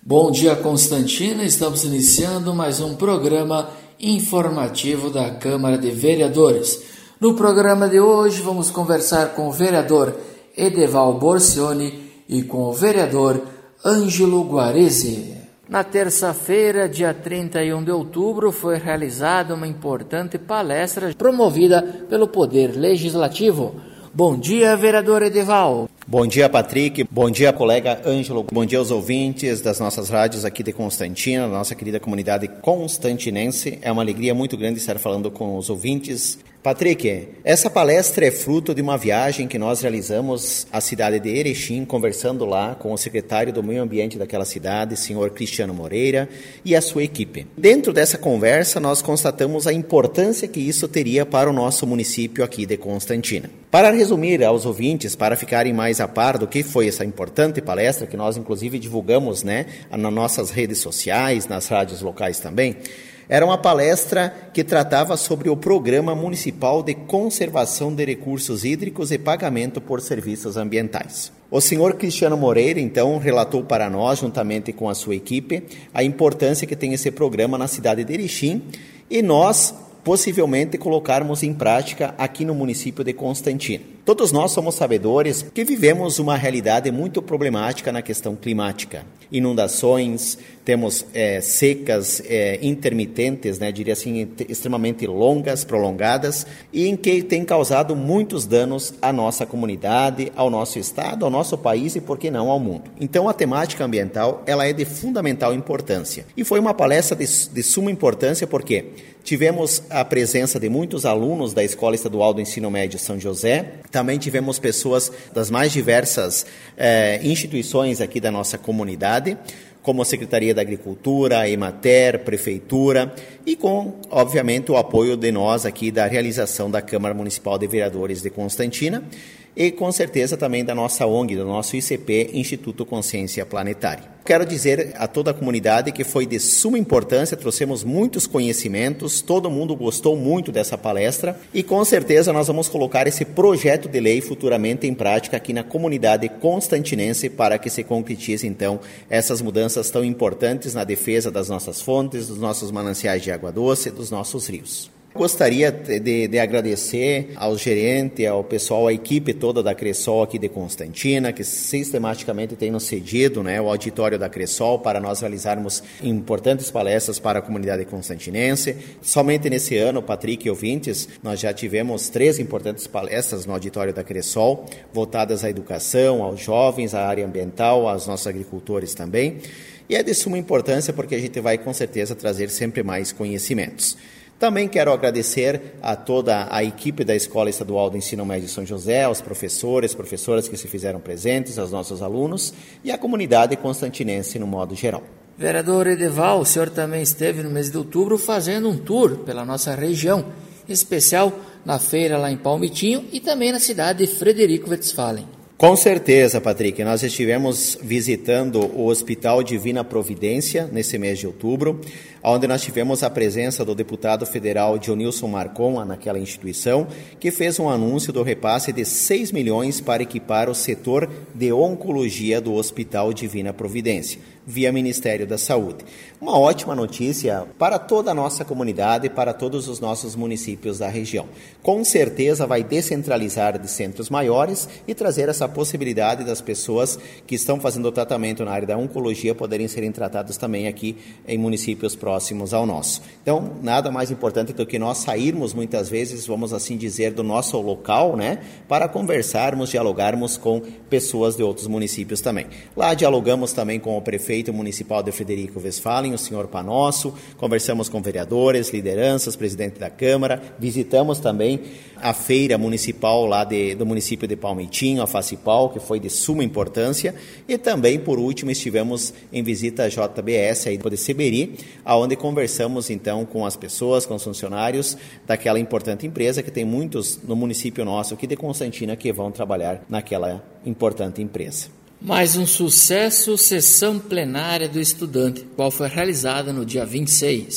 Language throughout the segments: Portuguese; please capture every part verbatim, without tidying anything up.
Bom dia, Constantina. Estamos iniciando mais um programa informativo da Câmara de Vereadores. No programa de hoje vamos conversar com o vereador Edeval Borcioni e com o vereador Ângelo Guarese. Na terça-feira, dia trinta e um de outubro, foi realizada uma importante palestra promovida pelo Poder Legislativo. Bom dia, vereador Edeval. Bom dia, Patrick. Bom dia, colega Ângelo. Bom dia aos ouvintes das nossas rádios aqui de Constantina, da nossa querida comunidade constantinense. É uma alegria muito grande estar falando com os ouvintes. Patrick, essa palestra é fruto de uma viagem que nós realizamos à cidade de Erechim, conversando lá com o secretário do Meio Ambiente daquela cidade, senhor Cristiano Moreira, e a sua equipe. Dentro dessa conversa, nós constatamos a importância que isso teria para o nosso município aqui de Constantina. Para resumir aos ouvintes, para ficarem mais a par do que foi essa importante palestra, que nós inclusive divulgamos, né, nas nossas redes sociais, nas rádios locais também, era uma palestra que tratava sobre o Programa Municipal de Conservação de Recursos Hídricos e Pagamento por Serviços Ambientais. O senhor Cristiano Moreira, então, relatou para nós, juntamente com a sua equipe, a importância que tem esse programa na cidade de Erechim e nós, possivelmente, colocarmos em prática aqui no município de Constantina. Todos nós somos sabedores que vivemos uma realidade muito problemática na questão climática. Inundações, temos é, secas é, intermitentes, né, diria assim, extremamente longas, prolongadas, e em que tem causado muitos danos à nossa comunidade, ao nosso estado, ao nosso país e, por que não, ao mundo. Então, a temática ambiental ela é de fundamental importância. E foi uma palestra de, de suma importância porque tivemos a presença de muitos alunos da Escola Estadual do Ensino Médio São José, também tivemos pessoas das mais diversas eh, instituições aqui da nossa comunidade, como a Secretaria da Agricultura, a Emater, Prefeitura, e com, obviamente, o apoio de nós aqui da realização da Câmara Municipal de Vereadores de Constantina, e com certeza também da nossa O N G, do nosso I C P, Instituto Consciência Planetária. Quero dizer a toda a comunidade que foi de suma importância, trouxemos muitos conhecimentos, todo mundo gostou muito dessa palestra e com certeza nós vamos colocar esse projeto de lei futuramente em prática aqui na comunidade constantinense para que se concretize então essas mudanças tão importantes na defesa das nossas fontes, dos nossos mananciais de água doce, dos nossos rios. Gostaria de, de agradecer ao gerente, ao pessoal, à equipe toda da Cressol aqui de Constantina, que sistematicamente tem nos cedido, né, o auditório da Cressol para nós realizarmos importantes palestras para a comunidade constantinense. Somente nesse ano, Patrick e ouvintes, nós já tivemos três importantes palestras no auditório da Cressol, voltadas à educação, aos jovens, à área ambiental, aos nossos agricultores também. E é de suma importância porque a gente vai com certeza trazer sempre mais conhecimentos. Também quero agradecer a toda a equipe da Escola Estadual do Ensino Médio São José, aos professores, professoras que se fizeram presentes, aos nossos alunos e à comunidade constantinense no modo geral. Vereador Edeval, o senhor também esteve no mês de outubro fazendo um tour pela nossa região, em especial na feira lá em Palmitinho e também na cidade de Frederico Westphalen. Com certeza, Patrick. Nós estivemos visitando o Hospital Divina Providência nesse mês de outubro, onde nós tivemos a presença do deputado federal Dionilson Marcon, naquela instituição, que fez um anúncio do repasse de seis milhões para equipar o setor de oncologia do Hospital Divina Providência, via Ministério da Saúde. Uma ótima notícia para toda a nossa comunidade e para todos os nossos municípios da região. Com certeza vai descentralizar de centros maiores e trazer essa possibilidade das pessoas que estão fazendo o tratamento na área da oncologia poderem serem tratados também aqui em municípios próximos ao nosso. Então, nada mais importante do que nós sairmos muitas vezes, vamos assim dizer, do nosso local, né, para conversarmos, dialogarmos com pessoas de outros municípios também. Lá dialogamos também com o prefeito municipal de Frederico Westphalen, o senhor Panosso, conversamos com vereadores, lideranças, presidente da Câmara, visitamos também a feira municipal lá de, do município de Palmitinho, a Facipal, que foi de suma importância, e também, por último, estivemos em visita à J B S, aí de Seberi, onde conversamos, então, com as pessoas, com os funcionários daquela importante empresa, que tem muitos no município nosso aqui de Constantina que vão trabalhar naquela importante empresa. Mais um sucesso, sessão plenária do estudante, qual foi realizada no dia vinte e seis.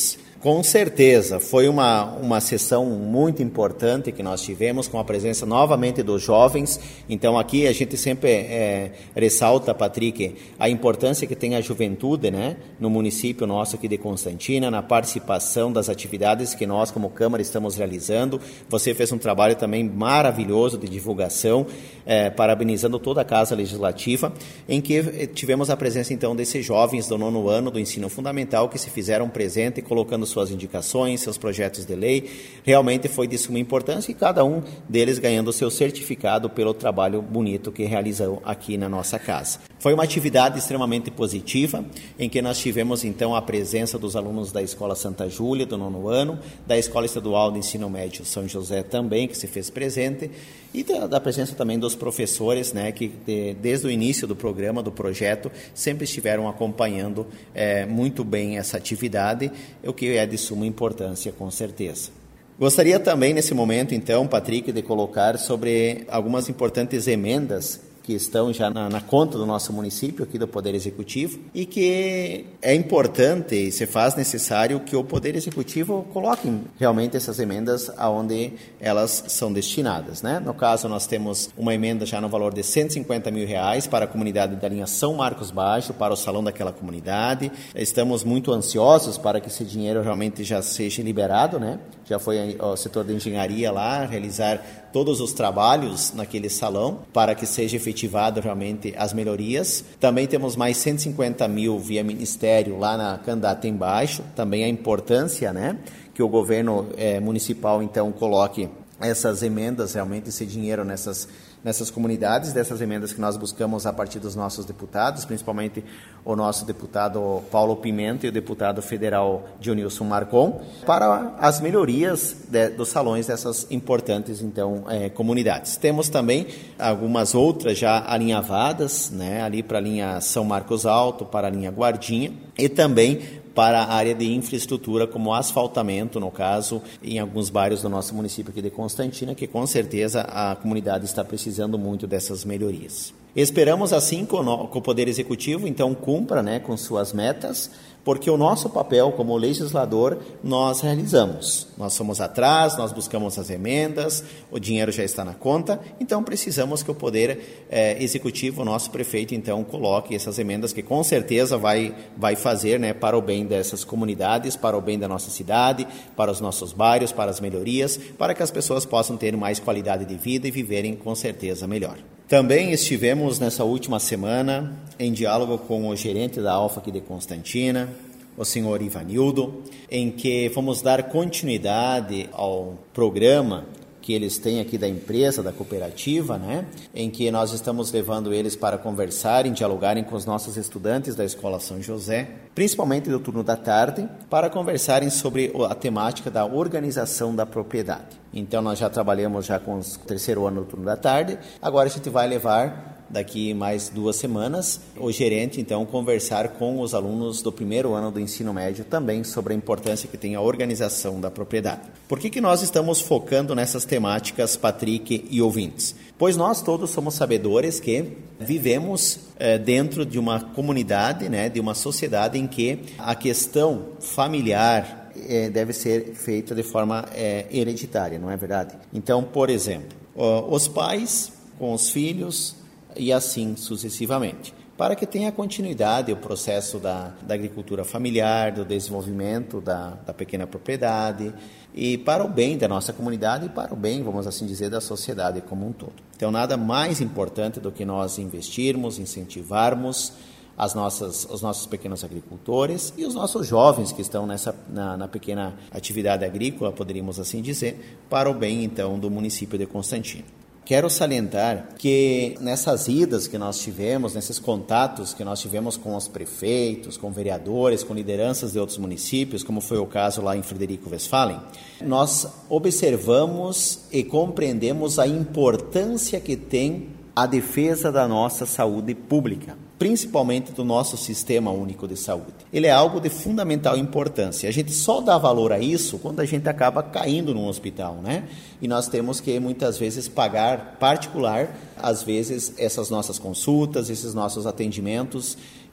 Com certeza, foi uma, uma sessão muito importante que nós tivemos, com a presença novamente dos jovens. Então aqui a gente sempre é, ressalta, Patrick, a importância que tem a juventude, né, no município nosso aqui de Constantina, na participação das atividades que nós como Câmara estamos realizando. Você fez um trabalho também maravilhoso de divulgação, é, parabenizando toda a Casa Legislativa, em que tivemos a presença então desses jovens do nono ano do ensino fundamental que se fizeram presente, colocando suas indicações, seus projetos de lei. Realmente foi de suma importância e cada um deles ganhando o seu certificado pelo trabalho bonito que realizou aqui na nossa casa. Foi uma atividade extremamente positiva, em que nós tivemos então a presença dos alunos da Escola Santa Júlia, do nono ano, da Escola Estadual de Ensino Médio São José também, que se fez presente, e da, da presença também dos professores, né, que de, desde o início do programa, do projeto, sempre estiveram acompanhando é, muito bem essa atividade, o que é de suma importância, com certeza. Gostaria também, nesse momento, então, Patrick, de colocar sobre algumas importantes emendas que estão já na, na conta do nosso município, aqui do Poder Executivo, e que é importante e se faz necessário que o Poder Executivo coloque realmente essas emendas aonde elas são destinadas, né? No caso, nós temos uma emenda já no valor de cento e cinquenta mil reais para a comunidade da linha São Marcos Baixo, para o salão daquela comunidade. Estamos muito ansiosos para que esse dinheiro realmente já seja liberado, né? Já foi o setor de engenharia lá realizar todos os trabalhos naquele salão para que seja efetivado realmente as melhorias. Também temos mais cento e cinquenta mil via Ministério lá na Candata embaixo. Também a importância, né, que o governo eh, municipal então coloque essas emendas, realmente esse dinheiro nessas nessas comunidades, dessas emendas que nós buscamos a partir dos nossos deputados, principalmente o nosso deputado Paulo Pimenta e o deputado federal Dionilson Marcon, para as melhorias de, dos salões dessas importantes, então, eh, comunidades. Temos também algumas outras já alinhavadas, né, ali para a linha São Marcos Alto, para a linha Guardinha, e também para a área de infraestrutura, como asfaltamento, no caso, em alguns bairros do nosso município aqui de Constantina, que com certeza a comunidade está precisando muito dessas melhorias. Esperamos assim que o, que o Poder Executivo, então, cumpra, né, com suas metas, porque o nosso papel como legislador nós realizamos. Nós somos atrás, nós buscamos as emendas, o dinheiro já está na conta, então precisamos que o Poder eh, Executivo, o nosso prefeito, então, coloque essas emendas que com certeza vai, vai fazer, né, para o bem dessas comunidades, para o bem da nossa cidade, para os nossos bairros, para as melhorias, para que as pessoas possam ter mais qualidade de vida e viverem com certeza melhor. Também estivemos nessa última semana em diálogo com o gerente da Alfa aqui de Constantina, o senhor Ivanildo, em que fomos dar continuidade ao programa que eles têm aqui da empresa, da cooperativa, né? Em que nós estamos levando eles para conversarem, dialogarem com os nossos estudantes da Escola São José, principalmente do turno da tarde, para conversarem sobre a temática da organização da propriedade. Então, nós já trabalhamos já com o terceiro ano do turno da tarde, agora a gente vai levar, daqui mais duas semanas, o gerente, então, conversar com os alunos do primeiro ano do ensino médio também sobre a importância que tem a organização da propriedade. Por que que nós estamos focando nessas temáticas, Patrick e ouvintes? Pois nós todos somos sabedores que vivemos eh, dentro de uma comunidade, né, de uma sociedade em que a questão familiar eh, deve ser feita de forma eh, hereditária, não é verdade? Então, por exemplo, os pais com os filhos, e assim sucessivamente, para que tenha continuidade o processo da, da agricultura familiar, do desenvolvimento da, da pequena propriedade, e para o bem da nossa comunidade e para o bem, vamos assim dizer, da sociedade como um todo. Então, nada mais importante do que nós investirmos, incentivarmos as nossas, os nossos pequenos agricultores e os nossos jovens que estão nessa, na, na pequena atividade agrícola, poderíamos assim dizer, para o bem, então, do município de Constantina. Quero salientar que nessas idas que nós tivemos, nesses contatos que nós tivemos com os prefeitos, com vereadores, com lideranças de outros municípios, como foi o caso lá em Frederico Westphalen, nós observamos e compreendemos a importância que tem a defesa da nossa saúde pública, principalmente do nosso Sistema Único de Saúde. Ele é algo de fundamental importância. A gente só dá valor a isso quando a gente acaba caindo num hospital, né? E nós temos que, muitas vezes, pagar particular, às vezes, essas nossas consultas, esses nossos atendimentos,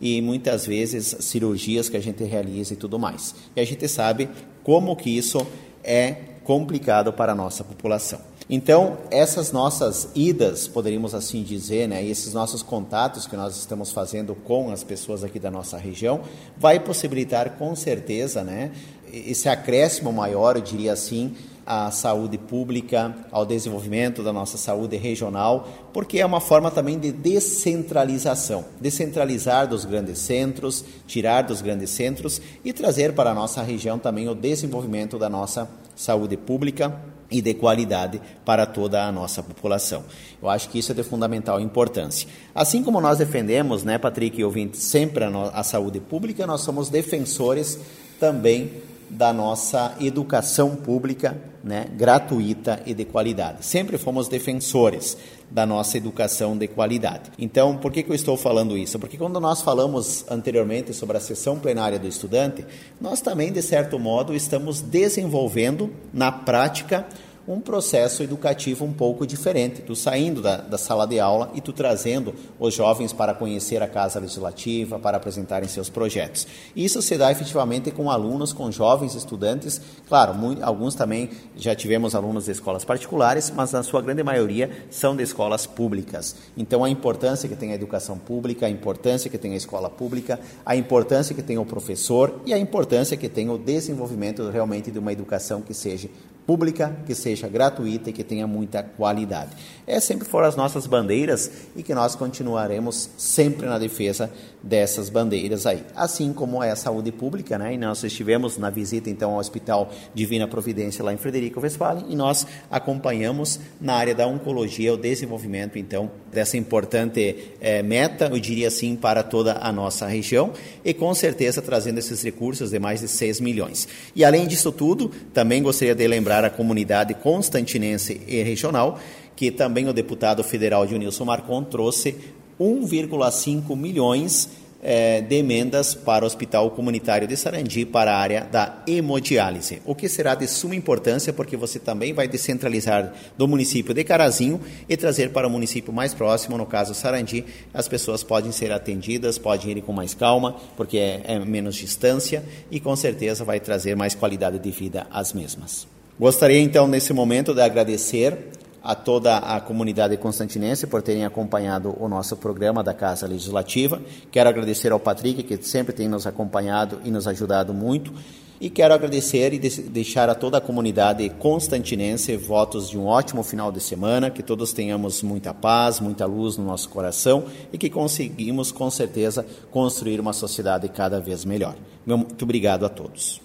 e muitas vezes cirurgias que a gente realiza e tudo mais. E a gente sabe como que isso é complicado para a nossa população. Então, essas nossas idas, poderíamos assim dizer, né, esses nossos contatos que nós estamos fazendo com as pessoas aqui da nossa região, vai possibilitar com certeza, né, esse acréscimo maior, eu diria assim, à saúde pública, ao desenvolvimento da nossa saúde regional, porque é uma forma também de descentralização, descentralizar dos grandes centros, tirar dos grandes centros e trazer para a nossa região também o desenvolvimento da nossa saúde pública e de qualidade para toda a nossa população. Eu acho que isso é de fundamental importância. Assim como nós defendemos, né, Patrick e ouvinte, sempre a, no- a saúde pública, nós somos defensores também da nossa educação pública, né, gratuita e de qualidade. Sempre fomos defensores da nossa educação de qualidade. Então, por que que eu estou falando isso? Porque quando nós falamos anteriormente sobre a sessão plenária do estudante, nós também, de certo modo, estamos desenvolvendo na prática um processo educativo um pouco diferente, tu saindo da, da sala de aula e tu trazendo os jovens para conhecer a Casa Legislativa, para apresentarem seus projetos. Isso se dá efetivamente com alunos, com jovens estudantes, claro, muito, alguns também já tivemos alunos de escolas particulares, mas na sua grande maioria são de escolas públicas. Então a importância que tem a educação pública, a importância que tem a escola pública, a importância que tem o professor e a importância que tem o desenvolvimento realmente de uma educação que seja pública, que seja gratuita e que tenha muita qualidade. É sempre foram as nossas bandeiras e que nós continuaremos sempre na defesa dessas bandeiras aí. Assim como é a saúde pública, né? E nós estivemos na visita então ao Hospital Divina Providência lá em Frederico Westphalen e nós acompanhamos na área da oncologia o desenvolvimento então dessa importante eh, meta, eu diria assim, para toda a nossa região e com certeza trazendo esses recursos de mais de seis milhões. E além disso tudo, também gostaria de lembrar a comunidade constantinense e regional, que também o deputado federal Dionilson Marcon trouxe um vírgula cinco milhões eh, de emendas para o Hospital Comunitário de Sarandi para a área da hemodiálise, o que será de suma importância porque você também vai descentralizar do município de Carazinho e trazer para o município mais próximo, no caso Sarandi, as pessoas podem ser atendidas, podem ir com mais calma, porque é, é menos distância e com certeza vai trazer mais qualidade de vida às mesmas. Gostaria, então, nesse momento, de agradecer a toda a comunidade constantinense por terem acompanhado o nosso programa da Casa Legislativa. Quero agradecer ao Patrick, que sempre tem nos acompanhado e nos ajudado muito. E quero agradecer e deixar a toda a comunidade constantinense votos de um ótimo final de semana, que todos tenhamos muita paz, muita luz no nosso coração e que conseguimos, com certeza, construir uma sociedade cada vez melhor. Muito obrigado a todos.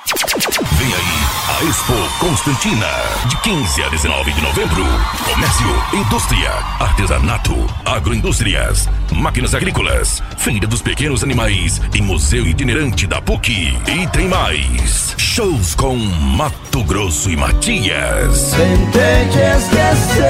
Vem aí a Expo Constantina, de quinze a dezenove de novembro. Comércio, indústria, artesanato, agroindústrias, máquinas agrícolas, feira dos pequenos animais e museu itinerante da P U C. E tem mais shows com Mato Grosso e Matias. Tentei esquecer.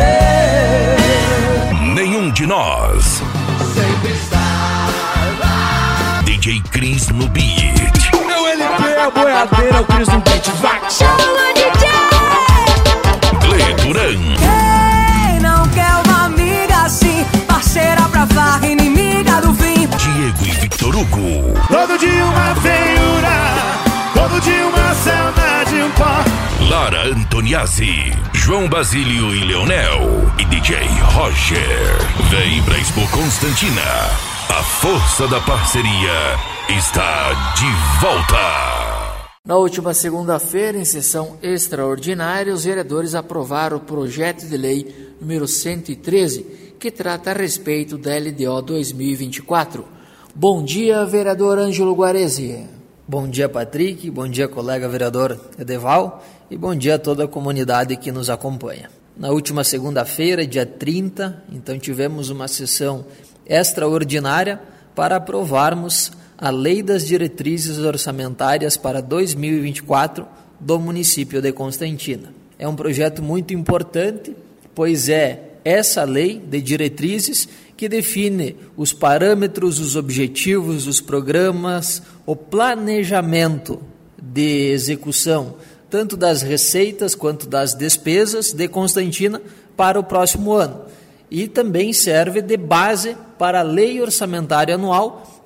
Nenhum de nós. Sempre estava. D J Cris no beat. Meu L P é a boiadeira, o Cris no beat. Vai! Chama D J! Cleturan. Quem não quer uma amiga assim? Parceira pra farra, inimiga do fim. Diego e Victor Hugo. Todo dia uma feiura, todo dia uma saudade, um pó. Lara Antoniazzi, João Basílio e Leonel e D J Roger. Vem pra Expo Constantina. A força da parceria está de volta. Na última segunda-feira, em sessão extraordinária, os vereadores aprovaram o projeto de lei número cento e treze, que trata a respeito da L D O dois mil e vinte e quatro. Bom dia, vereador Ângelo Guaresi. Bom dia, Patrick, bom dia, colega vereador Edeval, e bom dia a toda a comunidade que nos acompanha. Na última segunda-feira, dia trinta, então tivemos uma sessão extraordinária para aprovarmos a Lei das Diretrizes Orçamentárias para dois mil e vinte e quatro do município de Constantina. É um projeto muito importante, pois é essa lei de diretrizes que define os parâmetros, os objetivos, os programas, o planejamento de execução, tanto das receitas quanto das despesas de Constantina para o próximo ano. E também serve de base para a lei orçamentária anual,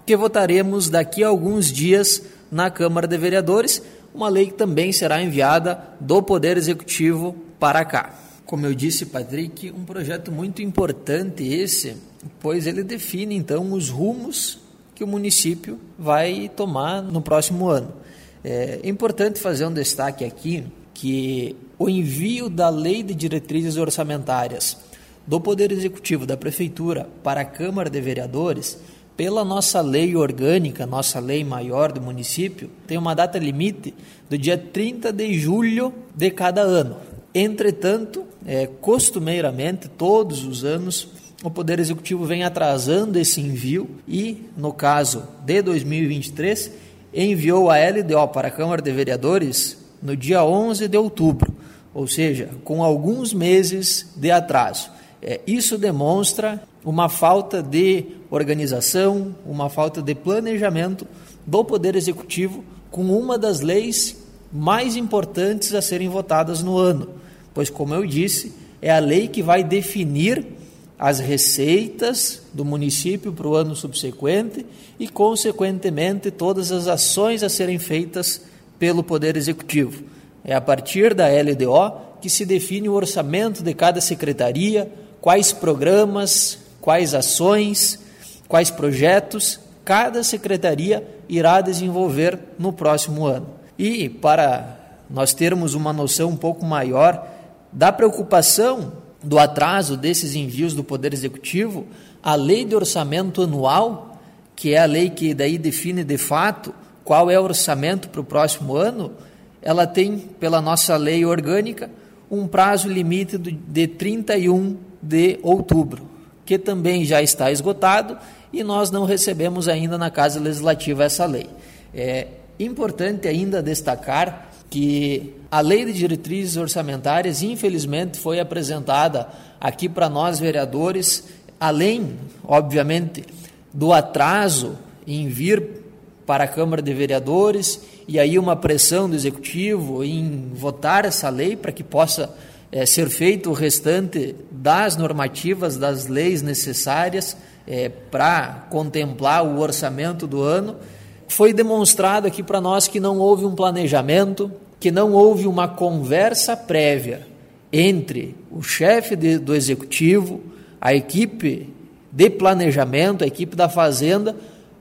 que votaremos daqui a alguns dias na Câmara de Vereadores, uma lei que também será enviada do Poder Executivo para cá. Como eu disse, Patrick, um projeto muito importante esse, pois ele define então os rumos que o município vai tomar no próximo ano. É importante fazer um destaque aqui que o envio da Lei de Diretrizes Orçamentárias do Poder Executivo da Prefeitura para a Câmara de Vereadores, pela nossa lei orgânica, nossa lei maior do município, tem uma data limite do dia trinta de julho de cada ano. Entretanto, é, costumeiramente, todos os anos, o Poder Executivo vem atrasando esse envio e, no caso de dois mil e vinte e três, enviou a L D O para a Câmara de Vereadores no dia onze de outubro, ou seja, com alguns meses de atraso. É, isso demonstra uma falta de organização, uma falta de planejamento do Poder Executivo com uma das leis mais importantes a serem votadas no ano, pois, como eu disse, é a lei que vai definir as receitas do município para o ano subsequente e, consequentemente, todas as ações a serem feitas pelo Poder Executivo. É a partir da L D O que se define o orçamento de cada secretaria, quais programas, quais ações, quais projetos cada secretaria irá desenvolver no próximo ano. E para nós termos uma noção um pouco maior da preocupação do atraso desses envios do Poder Executivo, a Lei de Orçamento Anual, que é a lei que daí define de fato qual é o orçamento para o próximo ano, ela tem, pela nossa lei orgânica, um prazo limite de trinta e um de outubro, que também já está esgotado e nós não recebemos ainda na Casa Legislativa essa lei. É importante ainda destacar que a Lei de Diretrizes Orçamentárias, infelizmente, foi apresentada aqui para nós, vereadores, além, obviamente, do atraso em vir para a Câmara de Vereadores e aí uma pressão do Executivo em votar essa lei para que possa é, ser feito o restante das normativas, das leis necessárias é, para contemplar o orçamento do ano. Foi demonstrado aqui para nós que não houve um planejamento, que não houve uma conversa prévia entre o chefe de, do Executivo, a equipe de planejamento, a equipe da Fazenda,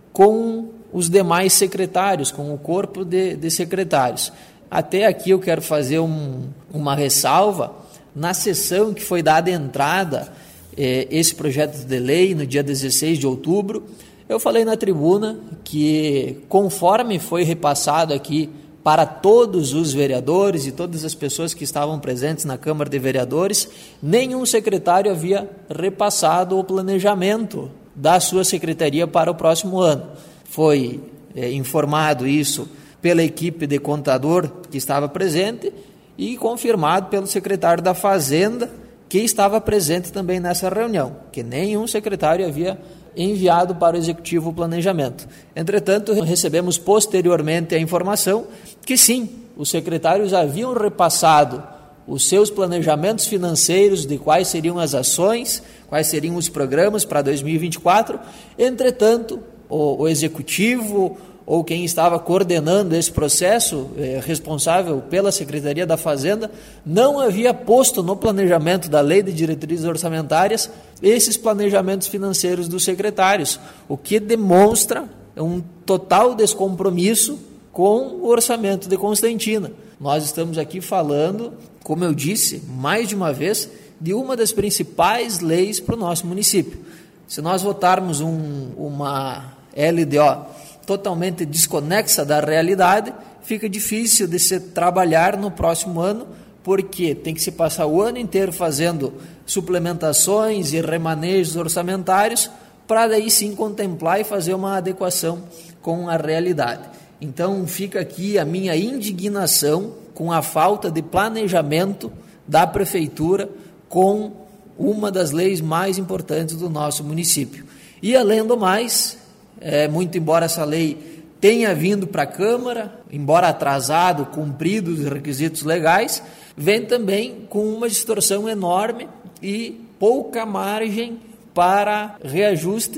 com os demais secretários, com o corpo de, de secretários. Até aqui eu quero fazer um, uma ressalva. Na sessão que foi dada entrada eh, esse projeto de lei no dia dezesseis de outubro, eu falei na tribuna que, conforme foi repassado aqui para todos os vereadores e todas as pessoas que estavam presentes na Câmara de Vereadores, nenhum secretário havia repassado o planejamento da sua secretaria para o próximo ano. Foi é, informado isso pela equipe de contador que estava presente e confirmado pelo secretário da Fazenda, que estava presente também nessa reunião, que nenhum secretário havia enviado para o Executivo o planejamento. Entretanto, recebemos posteriormente a informação que sim, os secretários haviam repassado os seus planejamentos financeiros de quais seriam as ações, quais seriam os programas para dois mil e vinte e quatro. Entretanto, o, o Executivo ou quem estava coordenando esse processo, eh, responsável pela Secretaria da Fazenda, não havia posto no planejamento da Lei de Diretrizes Orçamentárias esses planejamentos financeiros dos secretários, o que demonstra um total descompromisso com o orçamento de Constantina. Nós estamos aqui falando, como eu disse, mais de uma vez, de uma das principais leis para o nosso município. Se nós votarmos um, uma L D O totalmente desconexa da realidade, fica difícil de se trabalhar no próximo ano, porque tem que se passar o ano inteiro fazendo suplementações e remanejos orçamentários para daí sim contemplar e fazer uma adequação com a realidade. Então fica aqui a minha indignação com a falta de planejamento da Prefeitura com uma das leis mais importantes do nosso município. E além do mais, é, muito embora essa lei tenha vindo para a Câmara, embora atrasado, cumprido os requisitos legais, vem também com uma distorção enorme e pouca margem para reajustes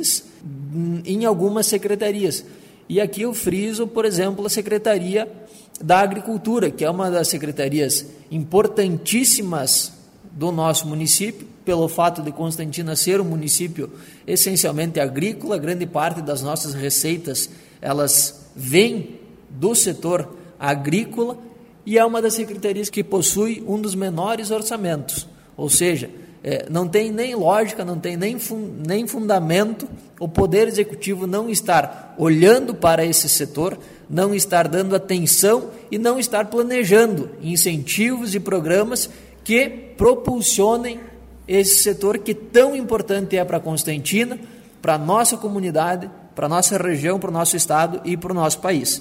em algumas secretarias. E aqui eu friso, por exemplo, a Secretaria da Agricultura, que é uma das secretarias importantíssimas do nosso município, pelo fato de Constantina ser um município essencialmente agrícola. Grande parte das nossas receitas, elas vêm do setor agrícola, e é uma das secretarias que possui um dos menores orçamentos, ou seja, é, não tem nem lógica, não tem nem, fun, nem fundamento o Poder Executivo não estar olhando para esse setor, não estar dando atenção e não estar planejando incentivos e programas que propulsionem esse setor que tão importante é para Constantina, para a nossa comunidade, para a nossa região, para o nosso estado e para o nosso país.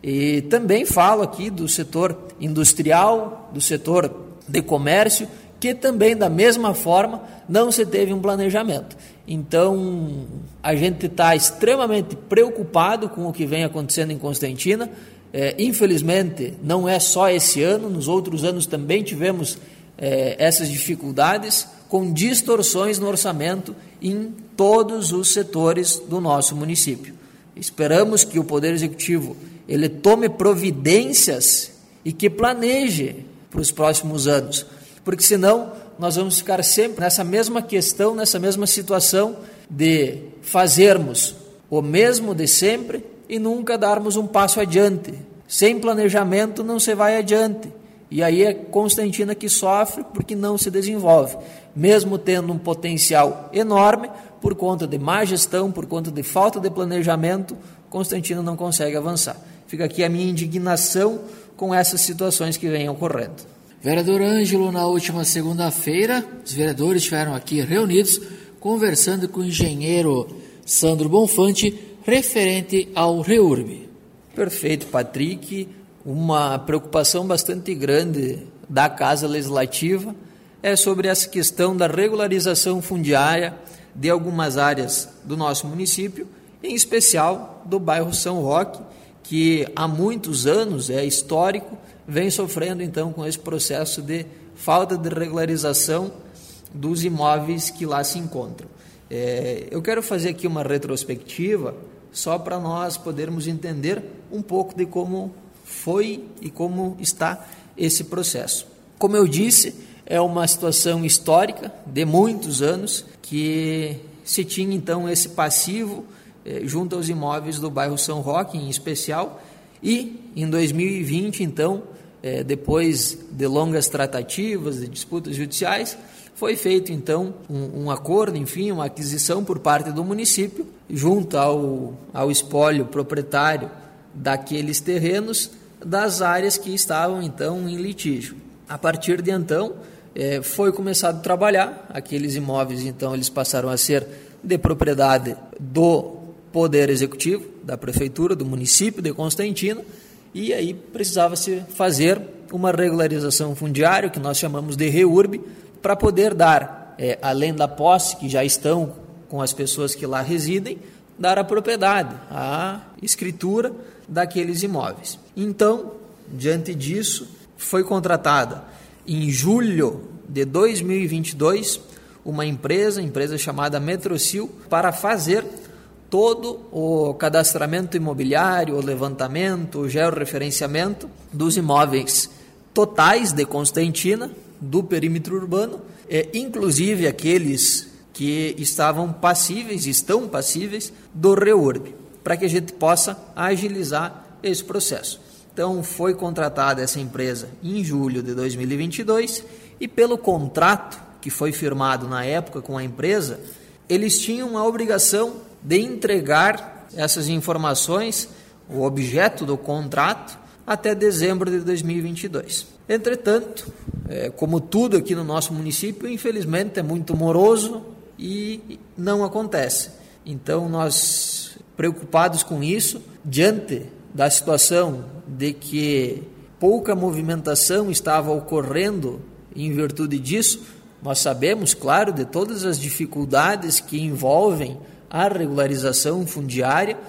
E também falo aqui do setor industrial, do setor de comércio, que também, da mesma forma, não se teve um planejamento. Então, a gente está extremamente preocupado com o que vem acontecendo em Constantina. É, infelizmente, não é só esse ano, nos outros anos também tivemos é, essas dificuldades, com distorções no orçamento em todos os setores do nosso município. Esperamos que o Poder Executivo ele tome providências e que planeje para os próximos anos, porque senão nós vamos ficar sempre nessa mesma questão, nessa mesma situação de fazermos o mesmo de sempre e nunca darmos um passo adiante. Sem planejamento não se vai adiante, e aí é Constantina que sofre porque não se desenvolve, mesmo tendo um potencial enorme, por conta de má gestão, por conta de falta de planejamento, Constantina não consegue avançar. Fica aqui a minha indignação com essas situações que vêm ocorrendo. Vereador Ângelo, na última segunda-feira, os vereadores estiveram aqui reunidos conversando com o engenheiro Sandro Bonfante referente ao REURB. Perfeito, Patrick. Uma preocupação bastante grande da Casa Legislativa é sobre essa questão da regularização fundiária de algumas áreas do nosso município, em especial do bairro São Roque, que há muitos anos, é histórico, vem sofrendo então com esse processo de falta de regularização dos imóveis que lá se encontram. É, eu quero fazer aqui uma retrospectiva só para nós podermos entender um pouco de como foi e como está esse processo. Como eu disse, é uma situação histórica de muitos anos que se tinha então esse passivo eh, junto aos imóveis do bairro São Roque em especial, e em dois mil e vinte então, eh, depois de longas tratativas, de disputas judiciais, foi feito então um, um acordo, enfim, uma aquisição por parte do município junto ao, ao espólio proprietário daqueles terrenos das áreas que estavam então em litígio. A partir de então, eh, foi começado a trabalhar, aqueles imóveis então eles passaram a ser de propriedade do Poder Executivo, da Prefeitura, do município de Constantina, e aí precisava-se fazer uma regularização fundiária, que nós chamamos de REURB, para poder dar, eh, além da posse que já estão com as pessoas que lá residem, dar a propriedade, a escritura daqueles imóveis. Então, diante disso, foi contratada em julho de dois mil e vinte e dois uma empresa, empresa chamada Metrocil, para fazer todo o cadastramento imobiliário, o levantamento, o georreferenciamento dos imóveis totais de Constantina, do perímetro urbano, eh, inclusive aqueles que estavam passíveis, estão passíveis do REURB, para que a gente possa agilizar esse processo. Então, foi contratada essa empresa em julho de dois mil e vinte e dois e pelo contrato que foi firmado na época com a empresa, eles tinham a obrigação de entregar essas informações, o objeto do contrato, até dezembro de dois mil e vinte e dois. Entretanto, é, como tudo aqui no nosso município, infelizmente é muito moroso e não acontece. Então, nós, preocupados com isso, diante da situação de que pouca movimentação estava ocorrendo em virtude disso, nós sabemos, claro, de todas as dificuldades que envolvem a regularização fundiária,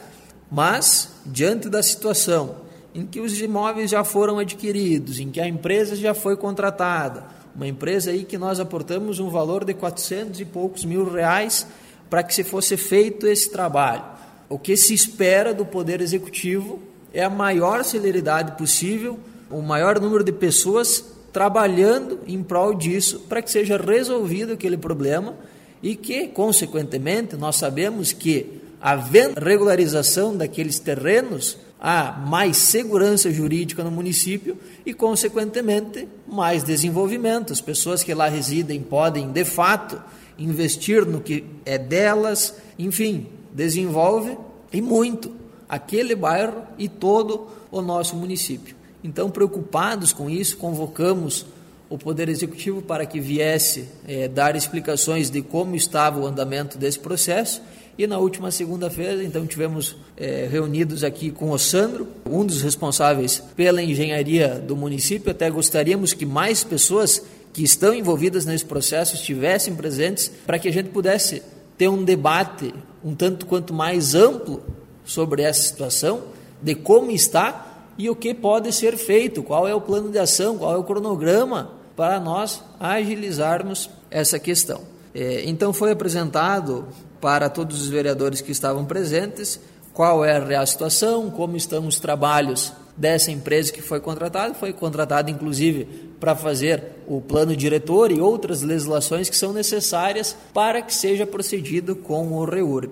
mas, diante da situação em que os imóveis já foram adquiridos, em que a empresa já foi contratada, uma empresa aí que nós aportamos um valor de quatrocentos e poucos mil reais para que se fosse feito esse trabalho. O que se espera do Poder Executivo é a maior celeridade possível, o maior número de pessoas trabalhando em prol disso, para que seja resolvido aquele problema e que, consequentemente, nós sabemos que, havendo regularização daqueles terrenos, há mais segurança jurídica no município e, consequentemente, mais desenvolvimento. As pessoas que lá residem podem, de fato, investir no que é delas, enfim, desenvolve e muito aquele bairro e todo o nosso município. Então, preocupados com isso, convocamos o Poder Executivo para que viesse é, dar explicações de como estava o andamento desse processo. E na última segunda-feira, então, tivemos é, reunidos aqui com o Sandro, um dos responsáveis pela engenharia do município. Até gostaríamos que mais pessoas que estão envolvidas nesse processo estivessem presentes para que a gente pudesse ter um debate um tanto quanto mais amplo sobre essa situação, de como está e o que pode ser feito, qual é o plano de ação, qual é o cronograma para nós agilizarmos essa questão. É, então foi apresentado para todos os vereadores que estavam presentes qual é a real situação, como estão os trabalhos dessa empresa que foi contratada, foi contratada inclusive para fazer o plano diretor e outras legislações que são necessárias para que seja procedido com o REURB.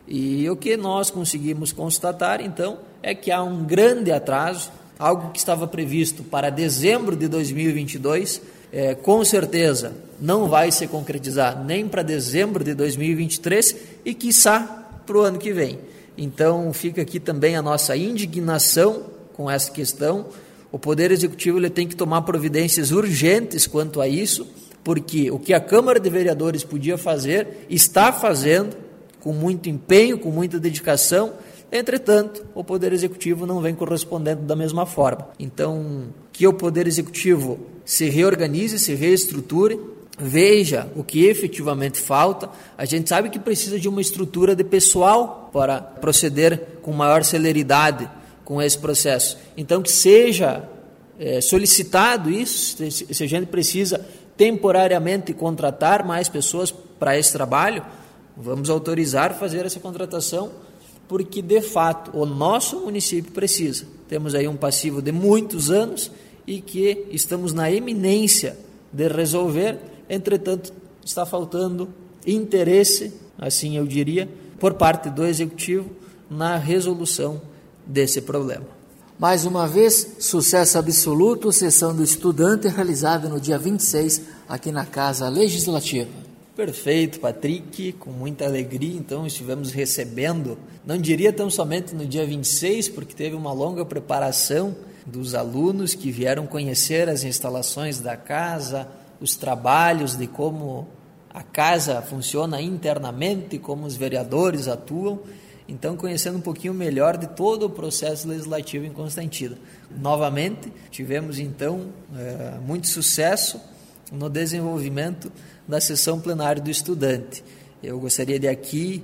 E o que nós conseguimos constatar, então, é que há um grande atraso, algo que estava previsto para dezembro de dois mil e vinte e dois, é, com certeza não vai se concretizar nem para dezembro de dois mil e vinte e três e, quiçá, para o ano que vem. Então, fica aqui também a nossa indignação com essa questão. O Poder Executivo ele tem que tomar providências urgentes quanto a isso, porque o que a Câmara de Vereadores podia fazer, está fazendo, com muito empenho, com muita dedicação. Entretanto, o Poder Executivo não vem correspondendo da mesma forma. Então, que o Poder Executivo se reorganize, se reestruture, veja o que efetivamente falta. A gente sabe que precisa de uma estrutura de pessoal para proceder com maior celeridade com esse processo. Então, que seja é, solicitado isso, se a gente precisa temporariamente contratar mais pessoas para esse trabalho, vamos autorizar fazer essa contratação, porque, de fato, o nosso município precisa. Temos aí um passivo de muitos anos e que estamos na eminência de resolver. Entretanto, está faltando interesse, assim eu diria, por parte do Executivo na resolução desse problema. Mais uma vez, sucesso absoluto, sessão do estudante realizada no dia vinte e seis aqui na Casa Legislativa. Perfeito, Patrick, com muita alegria, então estivemos recebendo, não diria tão somente no dia vinte e seis, porque teve uma longa preparação dos alunos que vieram conhecer as instalações da casa, os trabalhos de como a casa funciona internamente, como os vereadores atuam, então conhecendo um pouquinho melhor de todo o processo legislativo em Constantina. Novamente, tivemos então é, muito sucesso no desenvolvimento da sessão plenária do estudante. Eu gostaria de aqui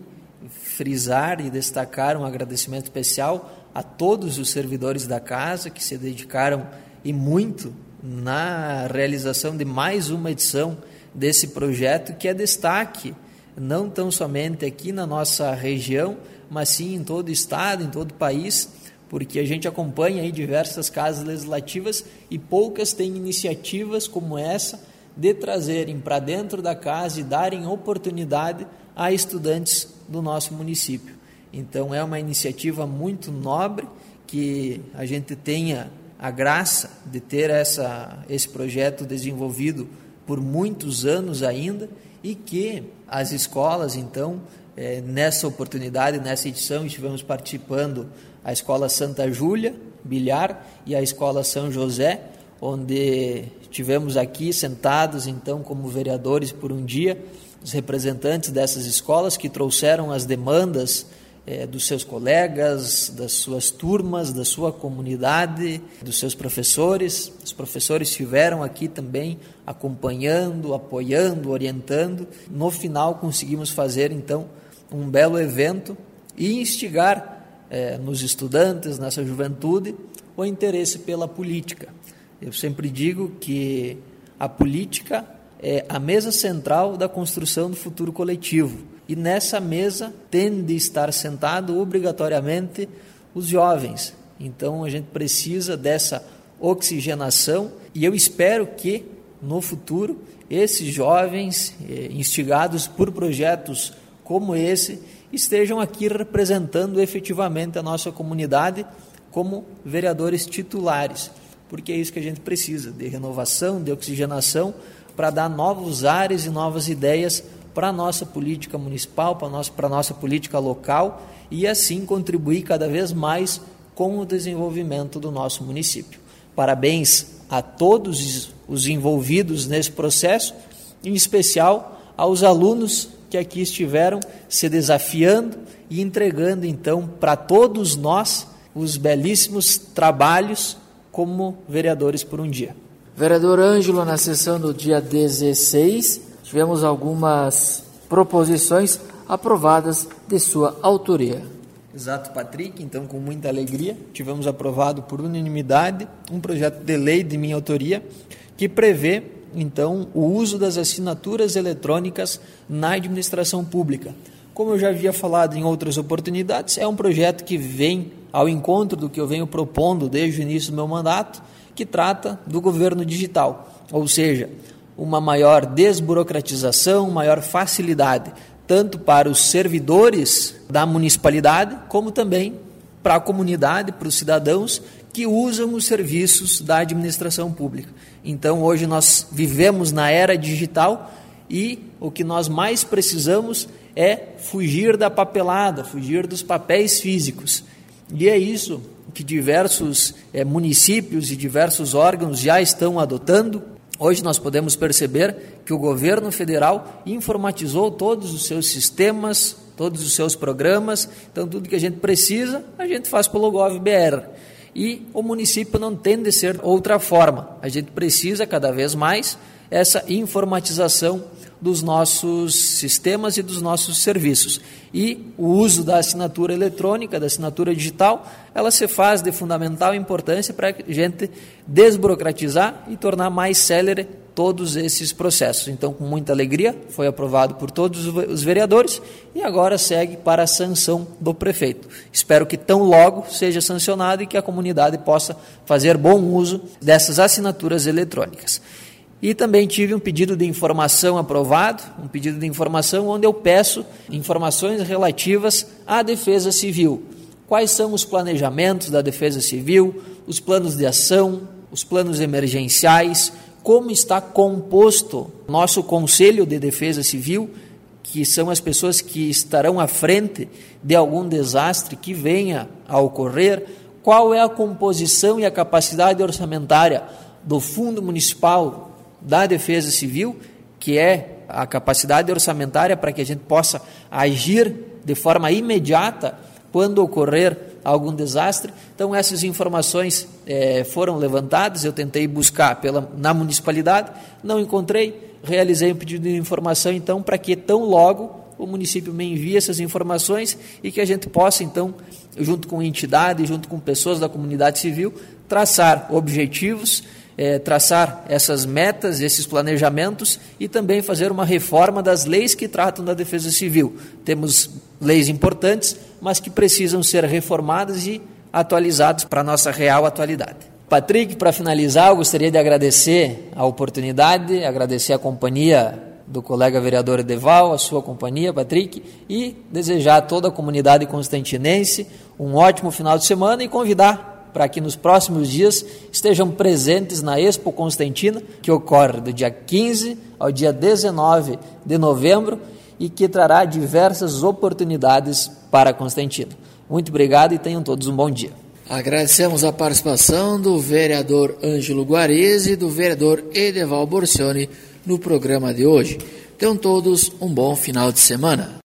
frisar e destacar um agradecimento especial a todos os servidores da casa que se dedicaram e muito na realização de mais uma edição desse projeto, que é destaque não tão somente aqui na nossa região, mas sim em todo o estado, em todo o país, porque a gente acompanha aí diversas casas legislativas e poucas têm iniciativas como essa de trazerem para dentro da casa e darem oportunidade a estudantes do nosso município. Então é uma iniciativa muito nobre, que a gente tenha a graça de ter essa, esse projeto desenvolvido por muitos anos ainda, e que as escolas, então, é, nessa oportunidade, nessa edição, estivemos participando a Escola Santa Júlia, Bilhar, e a Escola São José, onde tivemos aqui sentados, então, como vereadores por um dia, os representantes dessas escolas que trouxeram as demandas é, dos seus colegas, das suas turmas, da sua comunidade, dos seus professores. Os professores estiveram aqui também acompanhando, apoiando, orientando. No final, conseguimos fazer, então, um belo evento e instigar é, nos estudantes, nessa juventude, o interesse pela política. Eu sempre digo que a política é a mesa central da construção do futuro coletivo. e nessa mesa tem de estar sentado obrigatoriamente os jovens. Então a gente precisa dessa oxigenação e eu espero que no futuro esses jovens, instigados por projetos como esse, estejam aqui representando efetivamente a nossa comunidade como vereadores titulares, porque é isso que a gente precisa, de renovação, de oxigenação, para dar novos ares e novas ideias para a nossa política municipal, para a nossa, para a nossa política local e assim contribuir cada vez mais com o desenvolvimento do nosso município. Parabéns a todos os envolvidos nesse processo, em especial aos alunos que aqui estiveram se desafiando e entregando então para todos nós os belíssimos trabalhos como vereadores por um dia. Vereador Ângelo, na sessão do dia dezesseis, tivemos algumas proposições aprovadas de sua autoria. Exato, Patrick. Então, com muita alegria, tivemos aprovado por unanimidade um projeto de lei de minha autoria que prevê, então, o uso das assinaturas eletrônicas na administração pública. Como eu já havia falado em outras oportunidades, é um projeto que vem ao encontro do que eu venho propondo desde o início do meu mandato, que trata do governo digital, ou seja, uma maior desburocratização, maior facilidade, tanto para os servidores da municipalidade, como também para a comunidade, para os cidadãos que usam os serviços da administração pública. Então, hoje nós vivemos na era digital e o que nós mais precisamos é fugir da papelada, fugir dos papéis físicos. E é isso que diversos é, municípios e diversos órgãos já estão adotando. Hoje nós podemos perceber que o governo federal informatizou todos os seus sistemas, todos os seus programas, então tudo que a gente precisa, a gente faz pelo GovBR. E o município não tem de ser outra forma, a gente precisa cada vez mais essa informatização dos nossos sistemas e dos nossos serviços. E o uso da assinatura eletrônica, da assinatura digital, ela se faz de fundamental importância para a gente desburocratizar e tornar mais célere todos esses processos. Então, com muita alegria, foi aprovado por todos os vereadores e agora segue para a sanção do prefeito. Espero que tão logo seja sancionado e que a comunidade possa fazer bom uso dessas assinaturas eletrônicas. E também tive um pedido de informação aprovado, um pedido de informação onde eu peço informações relativas à Defesa Civil. Quais são os planejamentos da Defesa Civil, os planos de ação, os planos emergenciais, como está composto nosso Conselho de Defesa Civil, que são as pessoas que estarão à frente de algum desastre que venha a ocorrer, qual é a composição e a capacidade orçamentária do Fundo Municipal da Defesa Civil, que é a capacidade orçamentária para que a gente possa agir de forma imediata quando ocorrer algum desastre. Então essas informações eh, foram levantadas, eu tentei buscar pela, na municipalidade, não encontrei, realizei um pedido de informação então para que tão logo o município me envie essas informações e que a gente possa então, junto com entidade, junto com pessoas da comunidade civil, traçar objetivos, É, traçar essas metas, esses planejamentos e também fazer uma reforma das leis que tratam da defesa civil. Temos leis importantes, mas que precisam ser reformadas e atualizadas para a nossa real atualidade. Patrick, para finalizar, eu gostaria de agradecer a oportunidade, agradecer a companhia do colega vereador Edeval, a sua companhia, Patrick, e desejar a toda a comunidade constantinense um ótimo final de semana e convidar para que nos próximos dias estejam presentes na Expo Constantina, que ocorre do dia quinze ao dia dezenove de novembro e que trará diversas oportunidades para Constantina. Muito obrigado e tenham todos um bom dia. Agradecemos a participação do vereador Ângelo Guarese e do vereador Edeval Borcioni no programa de hoje. Tenham todos um bom final de semana.